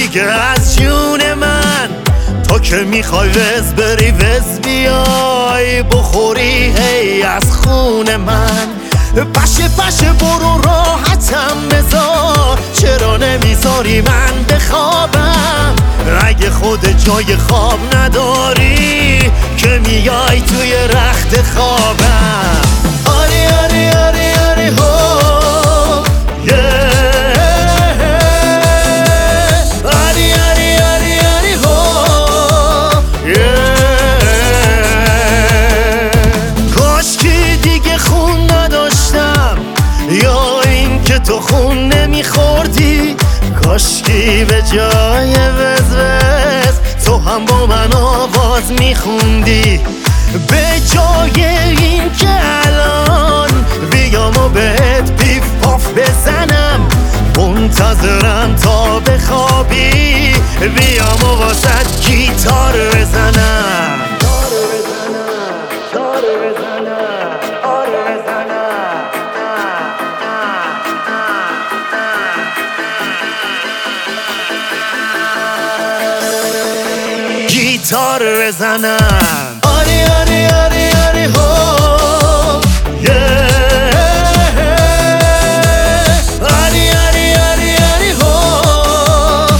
دیگه از جون من، تو که میخوای وز بری وز بیای بخوری هی از خون من. پشه پشه برو راحتم بذار، چرا نمیذاری من بخوابم؟ اگه خود جای خواب نداری که میای توی رخت خوابم. آری آری آری آری هو آری آری آری آری هو کاشکی دیگه خون نداشتم، یا این که تو خون نمیخوردی. کاشکی به جای وز وز تو هم با من آواز میخوندی. به جای این که الان بیام و بهت پیف پاف بزنم، منتظرم تا بخوابی بیام و واسد گیتار بزنم. گیتار بزنم. آری آری آری آری هو آری آری آری آری هو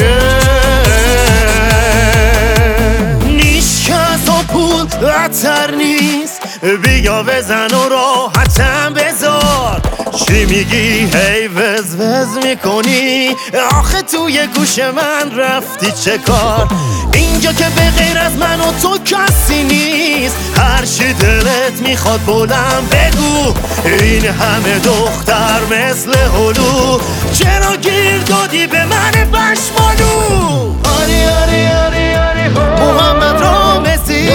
نیش کس و پول عطر نیست، بیا بزن و راحتم بذار. چی میگی هی وز وز میکنی؟ آخه توی گوش من رفتی چه کار؟ اینجا که به غیر از من و تو کسی نیست، هر چی دلت میخواد بلند بگو. این همه دختر مثل هلو، چرا گیر دادی به من پشمالو؟ آری آری آری آری محمد رامزی.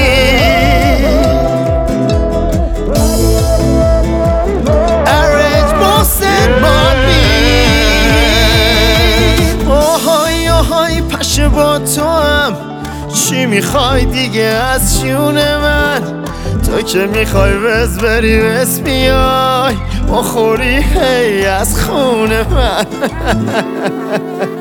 پشه با تو هم چی میخوای دیگه از جون من؟ تو که میخوای وز بری وز بیای بخوری هی از خون من.